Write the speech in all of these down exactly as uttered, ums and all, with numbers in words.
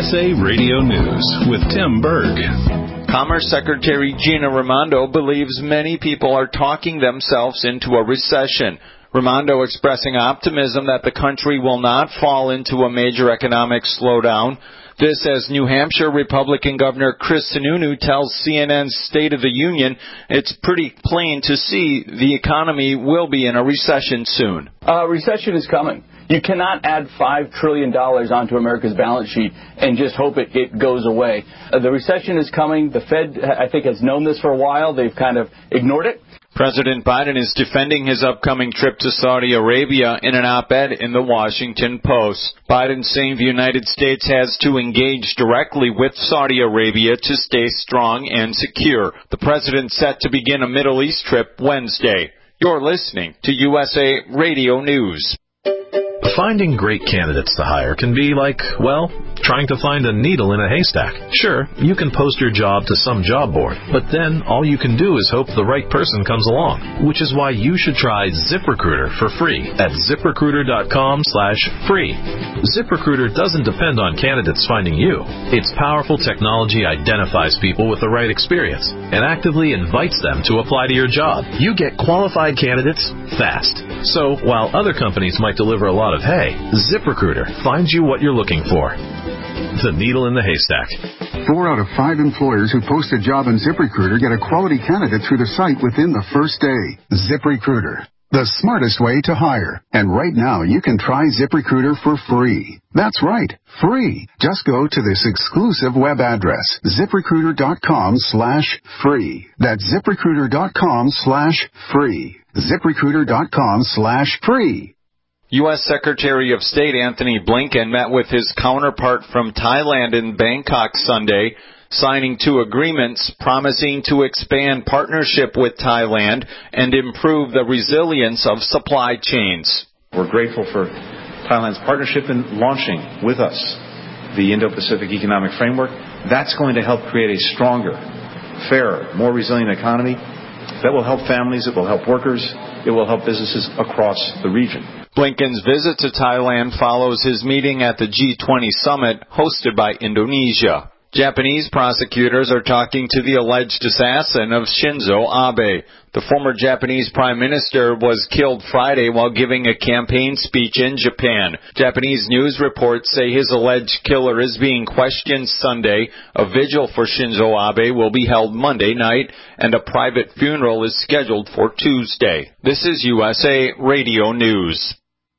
S A Radio News with Tim Berg. Commerce Secretary Gina Raimondo believes many people are talking themselves into a recession. Raimondo expressing optimism that the country will not fall into a major economic slowdown. This as New Hampshire Republican Governor Chris Sununu tells C N N's State of the Union it's pretty plain to see the economy will be in a recession soon. Uh, recession is coming. You cannot add five trillion dollars onto America's balance sheet and just hope it, it goes away. Uh, the recession is coming. The Fed, I think, has known this for a while. They've kind of ignored it. President Biden is defending his upcoming trip to Saudi Arabia in an op-ed in the Washington Post. Biden saying the United States has to engage directly with Saudi Arabia to stay strong and secure. The president set to begin a Middle East trip Wednesday. You're listening to U S A Radio News. Finding great candidates to hire can be like, well, trying to find a needle in a haystack. Sure, you can post your job to some job board, but then all you can do is hope the right person comes along, which is why you should try ZipRecruiter for free at ZipRecruiter.com slash free. ZipRecruiter doesn't depend on candidates finding you. Its powerful technology identifies people with the right experience and actively invites them to apply to your job. You get qualified candidates fast. So, while other companies might deliver a lot of hay, ZipRecruiter finds you what you're looking for. The needle in the haystack. Four out of five employers who post a job on ZipRecruiter get a quality candidate through the site within the first day. ZipRecruiter, the smartest way to hire. And right now, you can try ZipRecruiter for free. That's right, free. Just go to this exclusive web address, ZipRecruiter.com slash free. That's ZipRecruiter.com slash free. ZipRecruiter.com slash free. U S Secretary of State Antony Blinken met with his counterpart from Thailand in Bangkok Sunday, signing two agreements promising to expand partnership with Thailand and improve the resilience of supply chains. We're grateful for Thailand's partnership in launching with us the Indo-Pacific Economic Framework. That's going to help create a stronger, fairer, more resilient economy that will help families, it will help workers, it will help businesses across the region. Blinken's visit to Thailand follows his meeting at the G twenty summit hosted by Indonesia. Japanese prosecutors are talking to the alleged assassin of Shinzo Abe. The former Japanese prime minister was killed Friday while giving a campaign speech in Japan. Japanese news reports say his alleged killer is being questioned Sunday. A vigil for Shinzo Abe will be held Monday night, and a private funeral is scheduled for Tuesday. This is U S A Radio News.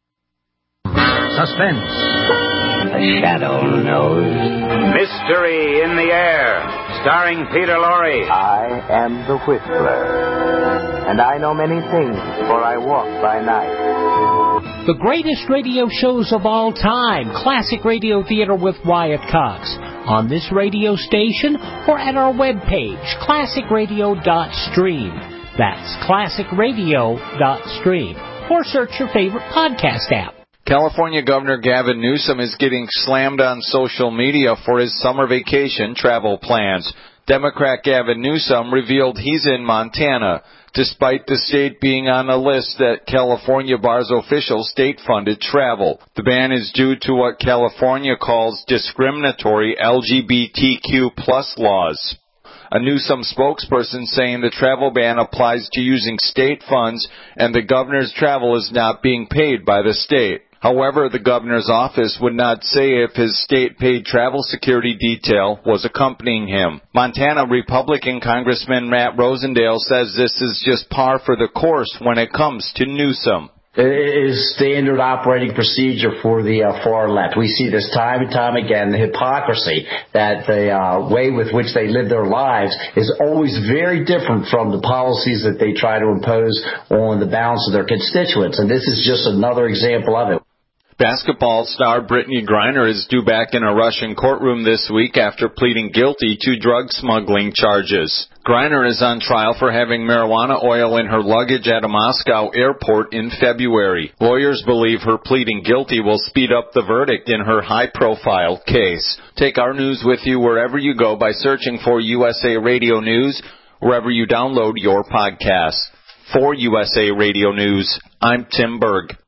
Suspense. The Shadow knows. Mystery in the Air, starring Peter Lorre. I am the Whistler, and I know many things, for I walk by night. The greatest radio shows of all time, Classic Radio Theater with Wyatt Cox, on this radio station or at our webpage, classic radio dot stream. That's classic radio dot stream. Or search your favorite podcast app. California Governor Gavin Newsom is getting slammed on social media for his summer vacation travel plans. Democrat Gavin Newsom revealed he's in Montana, despite the state being on a list that California bars official state-funded travel. The ban is due to what California calls discriminatory L G B T Q plus laws. A Newsom spokesperson saying the travel ban applies to using state funds and the governor's travel is not being paid by the state. However, the governor's office would not say if his state-paid travel security detail was accompanying him. Montana Republican Congressman Matt Rosendale says this is just par for the course when it comes to Newsom. It is standard operating procedure for the uh, far left. We see this time and time again, the hypocrisy that the uh, way with which they live their lives is always very different from the policies that they try to impose on the balance of their constituents. And this is just another example of it. Basketball star Brittany Griner is due back in a Russian courtroom this week after pleading guilty to drug smuggling charges. Griner is on trial for having marijuana oil in her luggage at a Moscow airport in February. Lawyers believe her pleading guilty will speed up the verdict in her high-profile case. Take our news with you wherever you go by searching for U S A Radio News, wherever you download your podcasts. For U S A Radio News, I'm Tim Berg.